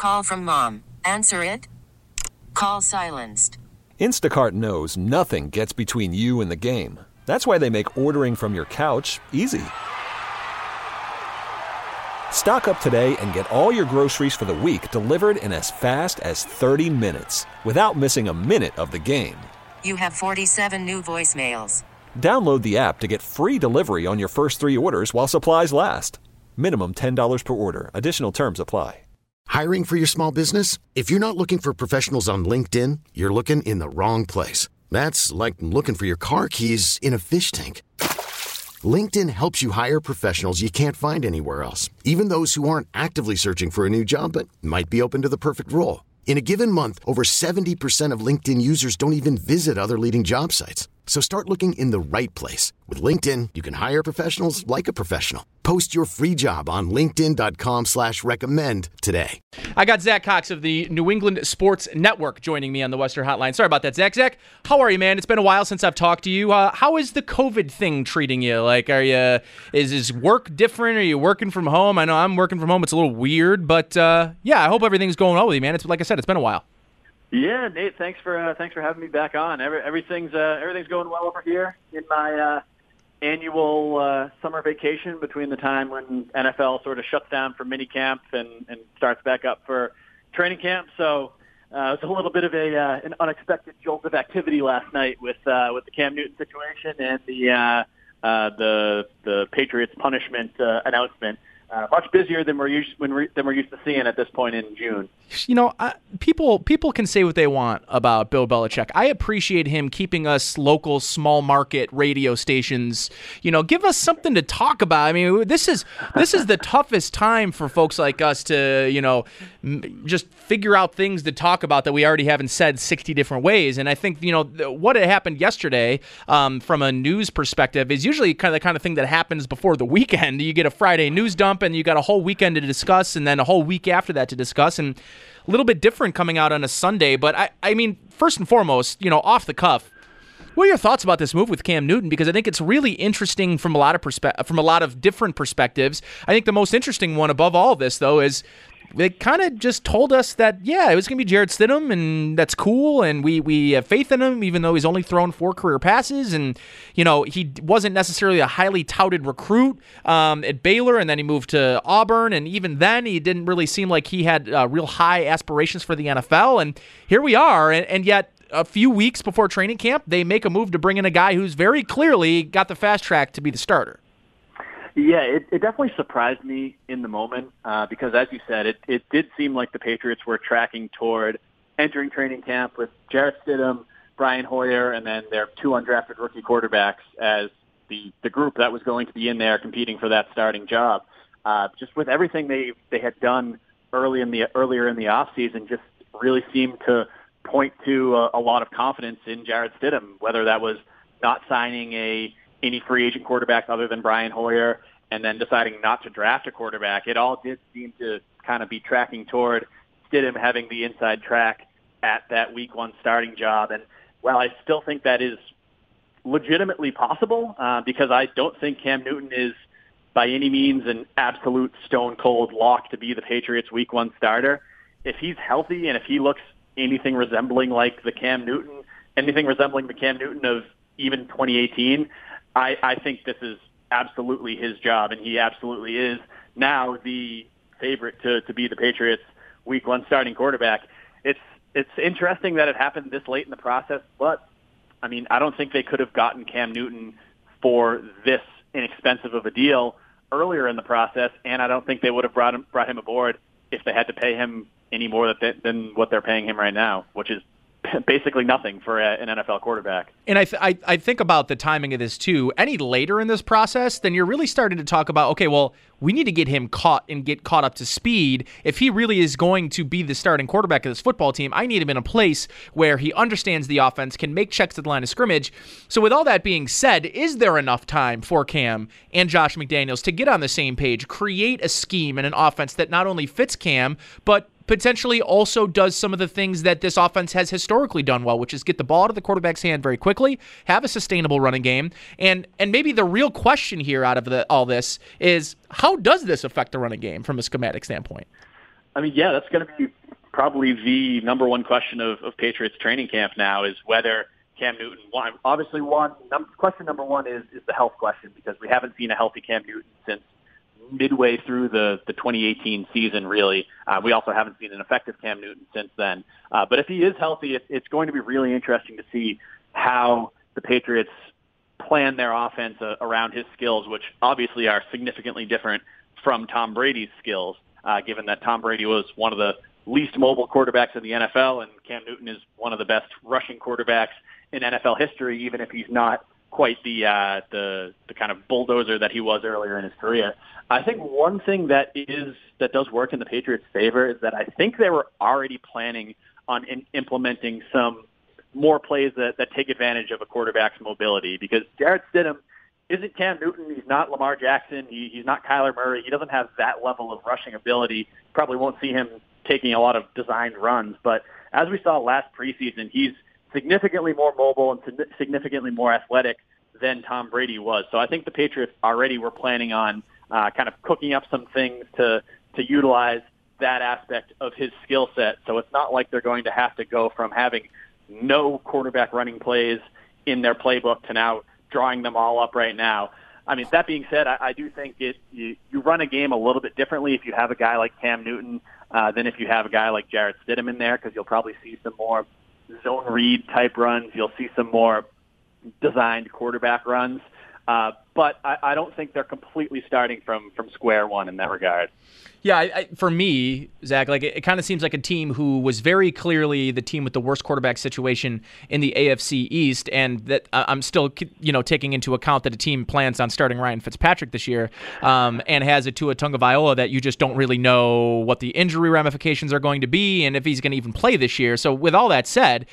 Call from mom. Answer it. Call silenced. Instacart knows nothing gets between you and the game. That's why they make ordering from your couch easy. Stock up today and get all your groceries for the week delivered in as fast as 30 minutes without missing a minute of the game. You have 47 new voicemails. Download the app to get free delivery on your first 3 orders while supplies last. Minimum $10 per order. Additional terms apply. Hiring for your small business? If you're not looking for professionals on LinkedIn, you're looking in the wrong place. That's like looking for your car keys in a fish tank. LinkedIn helps you hire professionals you can't find anywhere else, even those who aren't actively searching for a new job but might be open to the perfect role. In a given month, over 70% of LinkedIn users don't even visit other leading job sites. So start looking in the right place. With LinkedIn, you can hire professionals like a professional. Post your free job on linkedin.com/recommend today. I got Zach Cox of the New England Sports Network joining me on the Western Hotline. Sorry about that, Zach. Zach, how are you, man? It's been a while since I've talked to you. How is the COVID thing treating you? Like, is work different? Are you working from home? I know I'm working from home. It's a little weird, but yeah, I hope everything's going well with you, man. It's like I said, it's been a while. Yeah, Nate, thanks for having me back on. Everything's going well over here in my annual summer vacation between the time when NFL sort of shuts down for minicamp and starts back up for training camp. So it was a little bit of an unexpected jolt of activity last night with the Cam Newton situation and the Patriots punishment announcement. Much busier than we're used to seeing at this point in June. You know, people can say what they want about Bill Belichick. I appreciate him keeping us local, small market radio stations. You know, give us something to talk about. I mean, this is the toughest time for folks like us to just figure out things to talk about that we already haven't said 60 different ways. And I think what had happened yesterday from a news perspective is usually the kind of thing that happens before the weekend. You get a Friday news dump and you got a whole weekend to discuss, and then a whole week after that to discuss, and a little bit different coming out on a Sunday. But I mean, first and foremost, off the cuff, what are your thoughts about this move with Cam Newton? Because I think it's really interesting from a lot of different perspectives. I think the most interesting one above all of this, though, is they kind of just told us that, yeah, it was going to be Jarrett Stidham, and that's cool, and we have faith in him, even though he's only thrown 4 career passes, and, he wasn't necessarily a highly touted recruit at Baylor, and then he moved to Auburn, and even then he didn't really seem like he had real high aspirations for the NFL, and here we are, and yet a few weeks before training camp, they make a move to bring in a guy who's very clearly got the fast track to be the starter. Yeah, it definitely surprised me in the moment because, as you said, it did seem like the Patriots were tracking toward entering training camp with Jarrett Stidham, Brian Hoyer, and then their 2 undrafted rookie quarterbacks as the group that was going to be in there competing for that starting job. Just with everything they had done earlier in the offseason, just really seemed to point to a lot of confidence in Jarrett Stidham, whether that was not signing any free agent quarterback other than Brian Hoyer, and then deciding not to draft a quarterback. It all did seem to kind of be tracking toward Stidham having the inside track at that week 1 starting job. And while I still think that is legitimately possible, because I don't think Cam Newton is by any means an absolute stone cold lock to be the Patriots week 1 starter, if he's healthy and if he looks anything resembling the Cam Newton of even 2018, I think this is absolutely his job, and he absolutely is now the favorite to be the Patriots' week 1 starting quarterback. It's interesting that it happened this late in the process, but I mean, I don't think they could have gotten Cam Newton for this inexpensive of a deal earlier in the process, and I don't think they would have brought him aboard if they had to pay him any more than what they're paying him right now, which is basically nothing for an NFL quarterback. And I think about the timing of this too. Any later in this process, then you're really starting to talk about, okay, well, we need to get him caught up to speed. If he really is going to be the starting quarterback of this football team, I need him in a place where he understands the offense, can make checks at the line of scrimmage. So with all that being said, is there enough time for Cam and Josh McDaniels to get on the same page, create a scheme and an offense that not only fits Cam, but potentially also does some of the things that this offense has historically done well, which is get the ball to the quarterback's hand very quickly, have a sustainable running game, and maybe the real question here out of all this is, how does this affect the running game from a schematic standpoint? I mean, yeah, that's going to be probably the number one question of Patriots training camp now is whether Cam Newton, question number one is the health question, because we haven't seen a healthy Cam Newton since midway through the 2018 season, really. We also haven't seen an effective Cam Newton since then. But if he is healthy, it's going to be really interesting to see how the Patriots plan their offense around his skills, which obviously are significantly different from Tom Brady's skills, given that Tom Brady was one of the least mobile quarterbacks in the NFL, and Cam Newton is one of the best rushing quarterbacks in NFL history, even if he's not quite the kind of bulldozer that he was earlier in his career. I think one thing that does work in the Patriots' favor is that I think they were already planning on implementing some more plays that take advantage of a quarterback's mobility, because Jarrett Stidham isn't Cam Newton. He's not Lamar Jackson. He's not Kyler Murray. He doesn't have that level of rushing ability. Probably won't see him taking a lot of designed runs. But as we saw last preseason, he's significantly more mobile and significantly more athletic than Tom Brady was. So I think the Patriots already were planning on kind of cooking up some things to utilize that aspect of his skill set. So it's not like they're going to have to go from having no quarterback running plays in their playbook to now drawing them all up right now. I mean, that being said, I do think you run a game a little bit differently if you have a guy like Cam Newton than if you have a guy like Jarrett Stidham in there, because you'll probably see some more zone read type runs. You'll see some more designed quarterback runs. But I don't think they're completely starting from square one in that regard. Yeah, for me, Zach, like it kind of seems like a team who was very clearly the team with the worst quarterback situation in the AFC East, and that I'm still, taking into account that a team plans on starting Ryan Fitzpatrick this year, and has a Tua Tagovailoa that you just don't really know what the injury ramifications are going to be and if he's going to even play this year. So with all that said,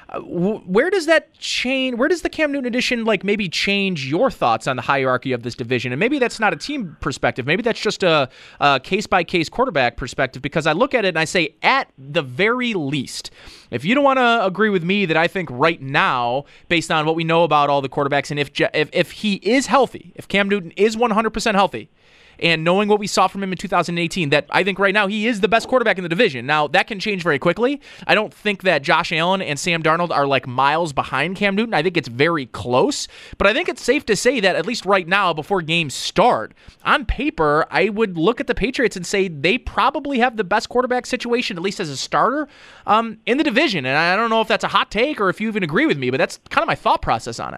where does that change? Where does the Cam Newton edition maybe change your thoughts on the hierarchy of this division? And maybe that's not a team perspective. Maybe that's just a case-by-case quarterback perspective, because I look at it and I say, at the very least, if you don't want to agree with me that I think right now, based on what we know about all the quarterbacks, and if he is healthy, if Cam Newton is 100% healthy, and knowing what we saw from him in 2018, that I think right now he is the best quarterback in the division. Now, that can change very quickly. I don't think that Josh Allen and Sam Darnold are miles behind Cam Newton. I think it's very close. But I think it's safe to say that at least right now, before games start, on paper, I would look at the Patriots and say they probably have the best quarterback situation, at least as a starter, in the division. And I don't know if that's a hot take or if you even agree with me, but that's kind of my thought process on it.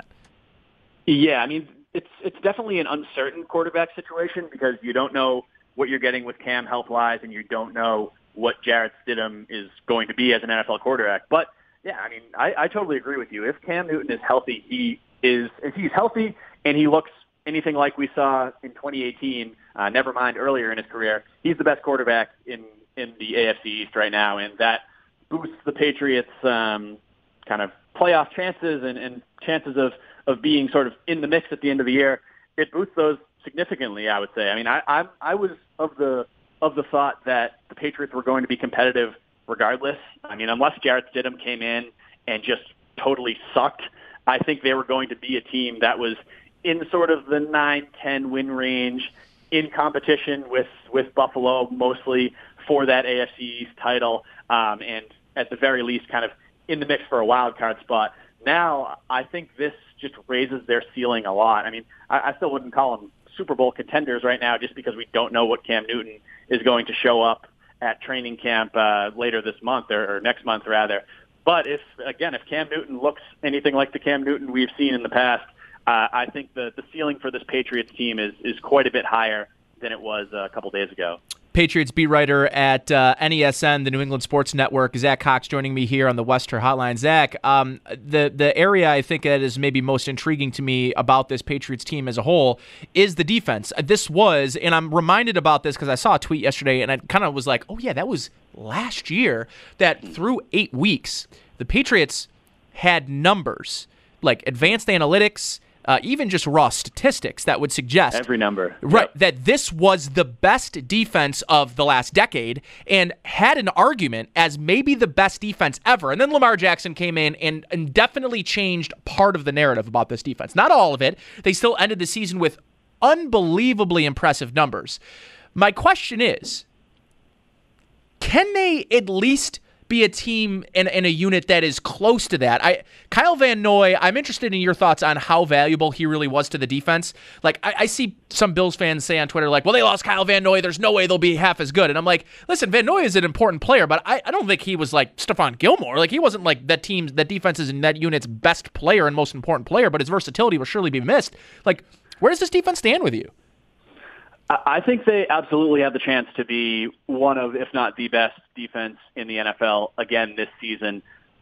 Yeah, I mean, it's definitely an uncertain quarterback situation, because you don't know what you're getting with Cam health-wise, and you don't know what Jarrett Stidham is going to be as an NFL quarterback. But, yeah, I mean, I totally agree with you. If Cam Newton is healthy, if he's healthy and he looks anything like we saw in 2018, never mind earlier in his career, he's the best quarterback in the AFC East right now, and that boosts the Patriots' kind of playoff chances and chances of being sort of in the mix at the end of the year. It boosts those significantly, I would say. I mean, I was of the thought that the Patriots were going to be competitive regardless. I mean, unless Jarrett Stidham came in and just totally sucked, I think they were going to be a team that was in sort of the 9-10 win range, in competition with Buffalo mostly for that AFC East title, and at the very least kind of in the mix for a wild card spot. Now, I think this just raises their ceiling a lot. I mean, I still wouldn't call them Super Bowl contenders right now, just because we don't know what Cam Newton is going to show up at training camp later this month, or next month rather. But if Cam Newton looks anything like the Cam Newton we've seen in the past, I think the ceiling for this Patriots team is quite a bit higher than it was a couple days ago. Patriots beat writer at NESN, the New England Sports Network, Zach Cox, joining me here on the Western Hotline. Zach, the area I think that is maybe most intriguing to me about this Patriots team as a whole is the defense. This was, and I'm reminded about this because I saw a tweet yesterday, and I kind of was like, oh yeah, that was last year, that through 8 weeks, the Patriots had numbers like advanced analytics, even just raw statistics that would suggest every number, right, that this was the best defense of the last decade, and had an argument as maybe the best defense ever. And then Lamar Jackson came in and definitely changed part of the narrative about this defense. Not all of it. They still ended the season with unbelievably impressive numbers. My question is can they at least be a team and a unit that is close to that? Kyle Van Noy, I'm interested in your thoughts on how valuable he really was to the defense. Like, I see some Bills fans say on Twitter, like, well, they lost Kyle Van Noy, there's no way they'll be half as good. And I'm like, listen, Van Noy is an important player, but I don't think he was like Stephon Gilmore. Like, he wasn't like that defense's and that unit's best player and most important player, but his versatility will surely be missed. Like, where does this defense stand with you? I think they absolutely have the chance to be one of, if not the best defense in the NFL again this season.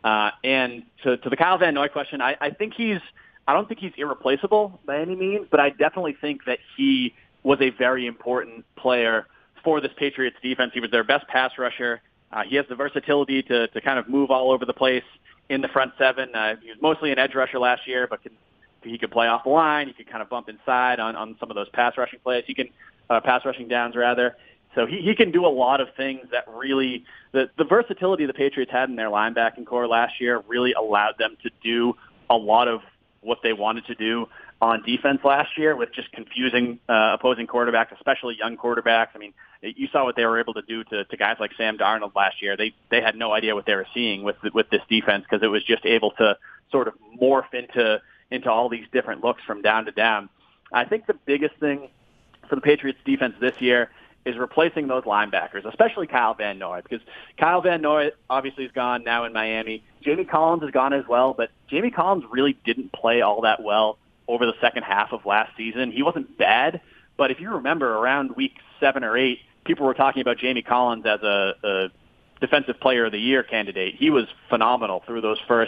And to the Kyle Van Noy question, I don't think he's irreplaceable by any means, but I definitely think that he was a very important player for this Patriots defense. He was their best pass rusher. He has the versatility to kind of move all over the place in the front seven. He was mostly an edge rusher last year, but he could play off the line. He could kind of bump inside on some of those pass rushing plays. He can pass rushing downs rather. So he can do a lot of things that really the versatility the Patriots had in their linebacking core last year really allowed them to do a lot of what they wanted to do on defense last year with just confusing opposing quarterbacks, especially young quarterbacks. I mean, you saw what they were able to do to guys like Sam Darnold last year. They had no idea what they were seeing with this defense because it was just able to sort of morph into all these different looks from down to down. I think the biggest thing for the Patriots defense this year is replacing those linebackers, especially Kyle Van Noy, because Kyle Van Noy obviously is gone now in Miami. Jamie Collins is gone as well, but Jamie Collins really didn't play all that well over the second half of last season. He wasn't bad, but if you remember around week 7 or 8, people were talking about Jamie Collins as a defensive player of the year candidate. He was phenomenal through those first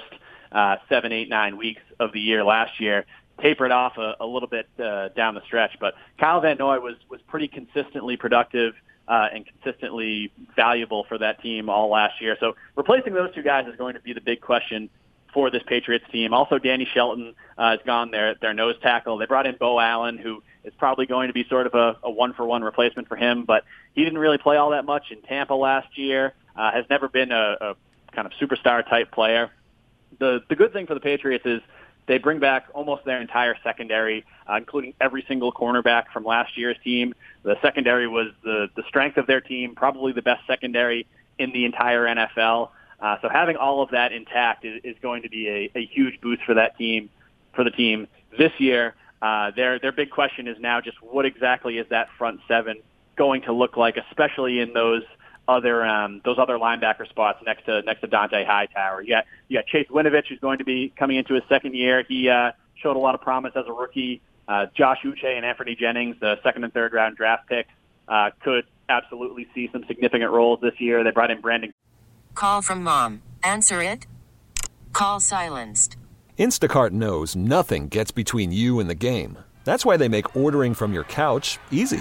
7, 8, 9 weeks of the year last year. Tapered off a little bit down the stretch, but Kyle Van Noy was pretty consistently productive and consistently valuable for that team all last year. So replacing those two guys is going to be the big question for this Patriots team. Also, Danny Shelton is gone, their nose tackle. They brought in Bo Allen, who is probably going to be sort of a one-for-one replacement for him, but he didn't really play all that much in Tampa last year, has never been a kind of superstar-type player. The good thing for the Patriots is they bring back almost their entire secondary, including every single cornerback from last year's team. The secondary was the strength of their team, probably the best secondary in the entire NFL. So having all of that intact is going to be a huge boost for that team, for the team this year. Their big question is now just what exactly is that front seven going to look like, especially in those other linebacker spots next to Dont'a Hightower. You got Chase Winovich, who's going to be coming into his second year. He showed a lot of promise as a rookie. Josh Uche and Anthony Jennings, the second and third round draft picks, could absolutely see some significant roles this year. They brought in Brandon. Call from mom. Answer it. Call silenced. Instacart knows nothing gets between you and the game. That's why they make ordering from your couch easy.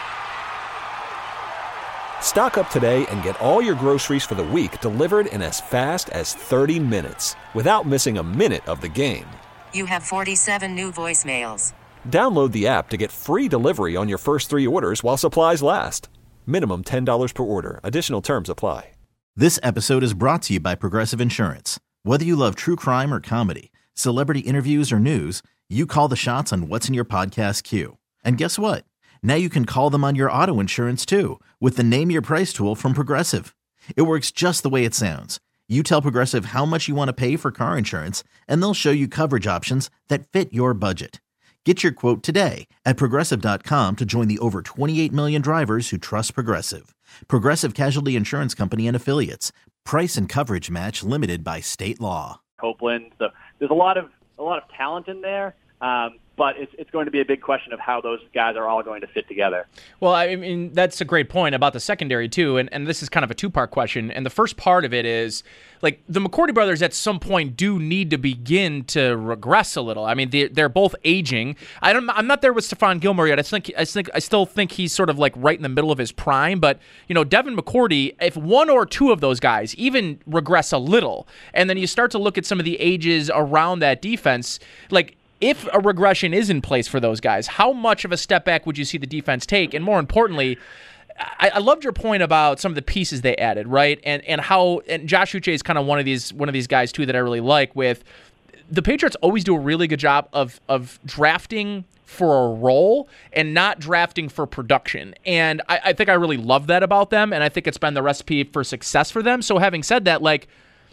Stock up today and get all your groceries for the week delivered in as fast as 30 minutes without missing a minute of the game. You have 47 new voicemails. Download the app to get free delivery on your first 3 orders while supplies last. Minimum $10 per order. Additional terms apply. This episode is brought to you by Progressive Insurance. Whether you love true crime or comedy, celebrity interviews or news, you call the shots on what's in your podcast queue. And guess what? Now you can call them on your auto insurance too with the Name Your Price tool from Progressive. It works just the way it sounds. You tell Progressive how much you want to pay for car insurance, and they'll show you coverage options that fit your budget. Get your quote today at Progressive.com to join the over 28 million drivers who trust Progressive. Progressive Casualty Insurance Company and Affiliates. Price and coverage match limited by state law. Copeland. So there's a lot of talent in there. But it's going to be a big question of how those guys are all going to fit together. Well, I mean, that's a great point about the secondary, too, and this is kind of a two-part question. And the first part of it is, like, the McCourty brothers at some point do need to begin to regress a little. I mean, they're both aging. I'm not there with Stephon Gilmore yet. I still think he's sort of like right in the middle of his prime. But, you know, Devin McCourty, if one or two of those guys even regress a little, and then you start to look at some of the ages around that defense, like, if a regression is in place for those guys, how much of a step back would you see the defense take? And more importantly, I loved your point about some of the pieces they added, right? And Josh Uche is kind of one of these guys too that I really like. With the Patriots, always do a really good job of drafting for a role and not drafting for production. And I think I really love that about them, and I think it's been the recipe for success for them. So having said that, like,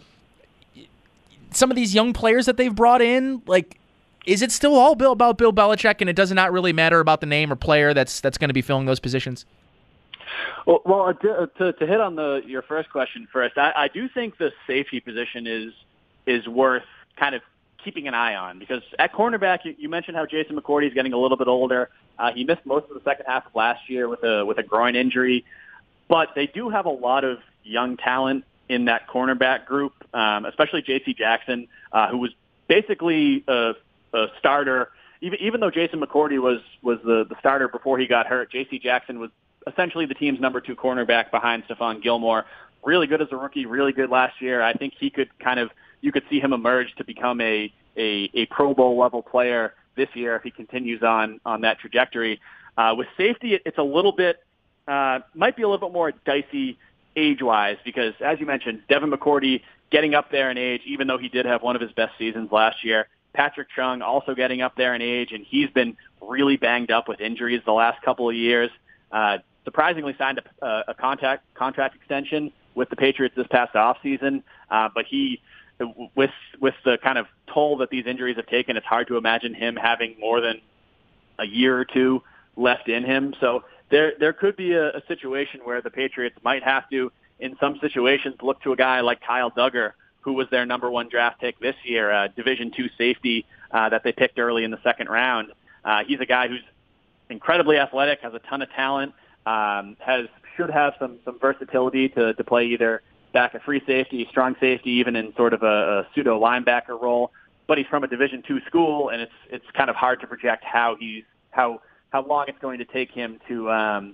some of these young players that they've brought in, like, is it still all about Bill Belichick, and it does not really matter about the name or player that's going to be filling those positions? Well, to hit on your first question first, I do think the safety position is worth kind of keeping an eye on, because at cornerback, you mentioned how Jason McCourty is getting a little bit older. He missed most of the second half of last year with a groin injury, but they do have a lot of young talent in that cornerback group, especially J.C. Jackson, who was basically a starter. Even though Jason McCourty was the starter before he got hurt, J.C. Jackson was essentially the team's number 2 cornerback behind Stephon Gilmore. Really good as a rookie, really good last year. I think he could you could see him emerge to become a Pro Bowl level player this year if he continues on that trajectory. With safety, it's a little bit, might be a little bit more dicey age-wise, because as you mentioned, Devin McCourty getting up there in age, even though he did have one of his best seasons last year. Patrick Chung also getting up there in age, and he's been really banged up with injuries the last couple of years. Surprisingly signed a contract extension with the Patriots this past offseason, but he, with the kind of toll that these injuries have taken, it's hard to imagine him having more than a year or two left in him. So there could be a situation where the Patriots might have to, in some situations, look to a guy like Kyle Duggar, who was their number 1 draft pick this year, Division II safety that they picked early in the second round. He's a guy who's incredibly athletic, has a ton of talent, should have some versatility to play either back at free safety, strong safety, even in sort of a pseudo linebacker role. But he's from a Division II school, and it's kind of hard to project how long it's going to take him to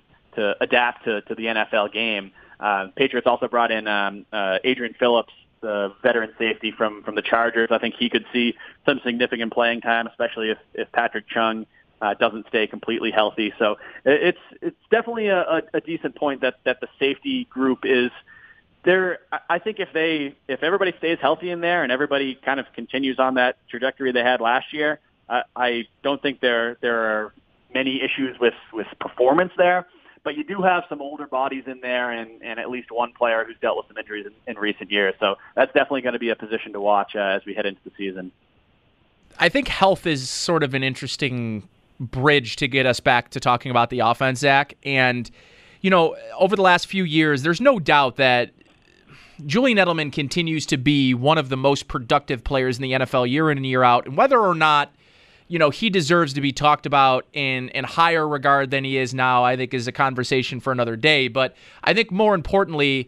adapt to the NFL game. Patriots also brought in Adrian Phillips, the veteran safety from the Chargers. I think he could see some significant playing time, especially if Patrick Chung doesn't stay completely healthy. So it's definitely a decent point that the safety group is there. I think if everybody stays healthy in there and everybody kind of continues on that trajectory they had last year, I don't think there are many issues with performance there. But you do have some older bodies in there and at least one player who's dealt with some injuries in recent years. So that's definitely going to be a position to watch as we head into the season. I think health is sort of an interesting bridge to get us back to talking about the offense, Zach. And, over the last few years, there's no doubt that Julian Edelman continues to be one of the most productive players in the NFL year in and year out. And whether or not he deserves to be talked about in higher regard than he is now, I think is a conversation for another day. But I think more importantly,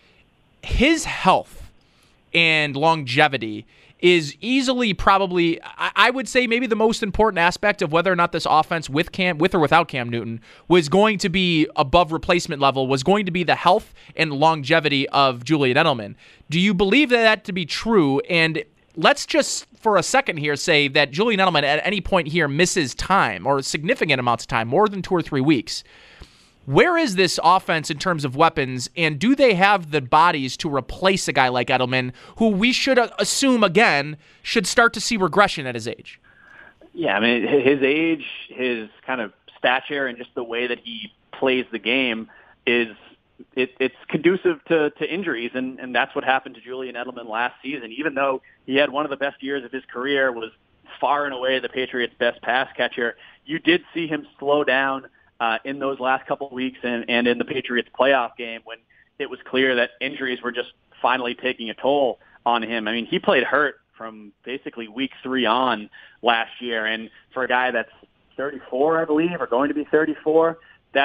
his health and longevity is easily probably, I would say, maybe the most important aspect of whether or not this offense with or without Cam Newton was going to be above replacement level, was going to be the health and longevity of Julian Edelman. Do you believe that to be true? And let's just, for a second here, say that Julian Edelman at any point here misses time or significant amounts of time, more than 2 or 3 weeks. Where is this offense in terms of weapons, and do they have the bodies to replace a guy like Edelman, who we should assume, again, should start to see regression at his age? Yeah, I mean, his age, his kind of stature, and just the way that he plays the game it's conducive to injuries, and that's what happened to Julian Edelman last season. Even though he had one of the best years of his career, was far and away the Patriots' best pass catcher, you did see him slow down in those last couple of weeks and in the Patriots' playoff game when it was clear that injuries were just finally taking a toll on him. I mean, he played hurt from basically week 3 on last year, and for a guy that's 34, I believe, or going to be 34,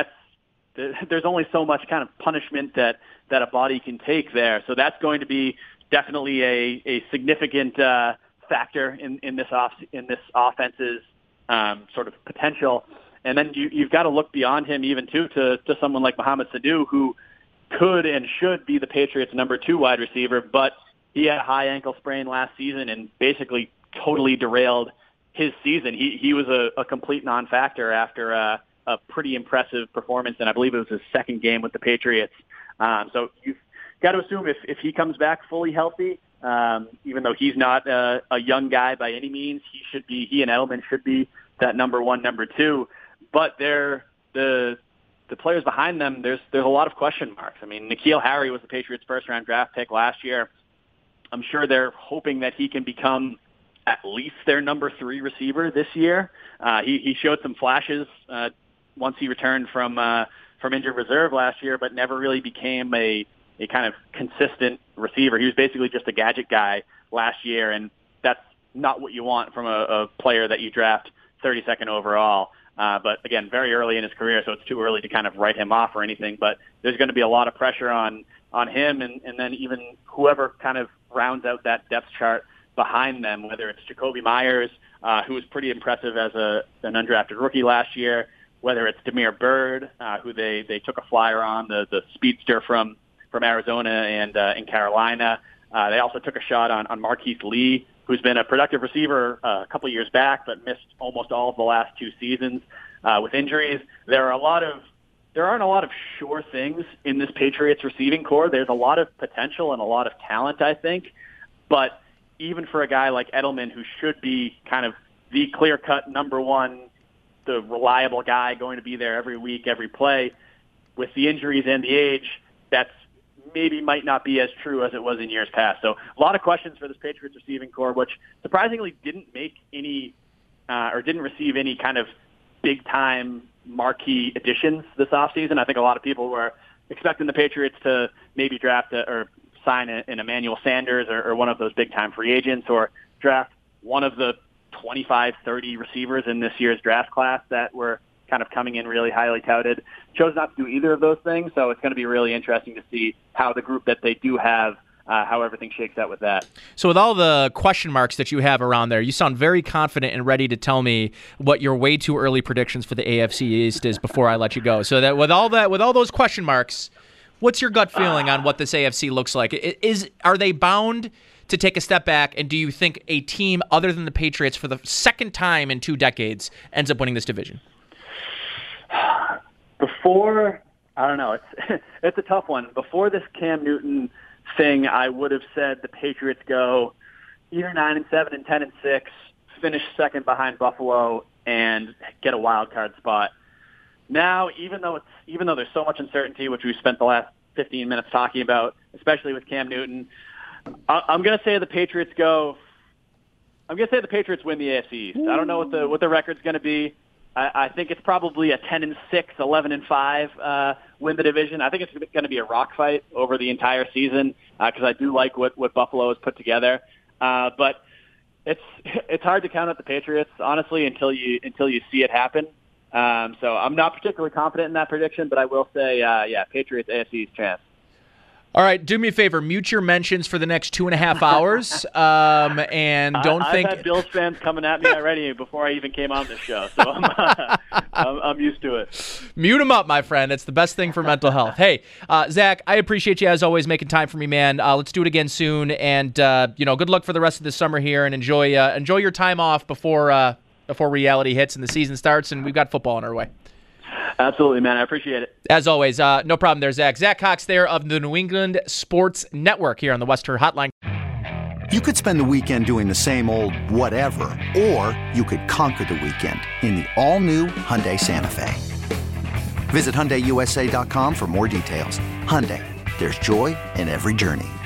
there's only so much kind of punishment that a body can take there. So that's going to be definitely a significant factor in this offense's sort of potential. And then you've got to look beyond him even to someone like Mohamed Sanu, who could and should be the Patriots' number 2 wide receiver, but he had a high ankle sprain last season and basically totally derailed his season. He was a complete non-factor after a pretty impressive performance, and I believe it was his second game with the Patriots. So you've got to assume if he comes back fully healthy, even though he's not a young guy by any means, he and Edelman should be that number one, number two. But the players behind them, there's a lot of question marks. I mean, N'Keal Harry was the Patriots' first-round draft pick last year. I'm sure they're hoping that he can become at least their number 3 receiver this year. He showed some flashes once he returned from injured reserve last year, but never really became a kind of consistent receiver. He was basically just a gadget guy last year, and that's not what you want from a player that you draft 32nd overall. But again, very early in his career, so it's too early to kind of write him off or anything. But there's going to be a lot of pressure on him, and then even whoever kind of rounds out that depth chart behind them, whether it's Jacoby Myers, who was pretty impressive as an undrafted rookie last year, whether it's Damiere Byrd, who they took a flyer on, the speedster from Arizona and in Carolina. They also took a shot on Marquise Lee, who's been a productive receiver a couple of years back, but missed almost all of the last 2 seasons with injuries. There aren't a lot of sure things in this Patriots receiving core. There's a lot of potential and a lot of talent, I think. But even for a guy like Edelman, who should be kind of the clear-cut number one, the reliable guy going to be there every week, every play, with the injuries and the age, that's maybe might not be as true as it was in years past. So a lot of questions for this Patriots receiving core, which surprisingly didn't make any or didn't receive any kind of big-time marquee additions this offseason. I think a lot of people were expecting the Patriots to maybe draft or sign an Emmanuel Sanders or one of those big-time free agents, or draft one of the 25, 30 receivers in this year's draft class that were kind of coming in really highly touted. Chose not to do either of those things, so it's going to be really interesting to see how the group that they do have, how everything shakes out with that. So with all the question marks that you have around there, you sound very confident and ready to tell me what your way too early predictions for the AFC East is before I let you go. So that with all those question marks, what's your gut feeling on what this AFC looks like? Are they bound to take a step back, and do you think a team other than the Patriots for the second time in 2 decades ends up winning this division? I don't know. It's a tough one. Before this Cam Newton thing, I would have said the Patriots go either 9-7 and 10-6, finish second behind Buffalo, and get a wild card spot. Now, even though there's so much uncertainty, which we spent the last 15 minutes talking about, especially with Cam Newton, I'm going to say the Patriots go. I'm going to say the Patriots win the AFC East. I don't know what the record's going to be. I think it's probably a 10-6, 11-5 win the division. I think it's going to be a rock fight over the entire season because I do like what Buffalo has put together. But it's hard to count out the Patriots, honestly, until you see it happen. So I'm not particularly confident in that prediction, but I will say, Patriots AFC East chance. All right, do me a favor. Mute your mentions for the next 2.5 hours, and don't think. I've had Bills fans coming at me already before I even came on this show, so I'm used to it. Mute them up, my friend. It's the best thing for mental health. Hey, Zach, I appreciate you as always making time for me, man. Let's do it again soon, and good luck for the rest of the summer here, and enjoy your time off before reality hits and the season starts, and we've got football on our way. Absolutely, man. I appreciate it. As always, no problem there, Zach. Zach Cox there of the New England Sports Network here on the West Her Hotline. You could spend the weekend doing the same old whatever, or you could conquer the weekend in the all-new Hyundai Santa Fe. Visit HyundaiUSA.com for more details. Hyundai, there's joy in every journey.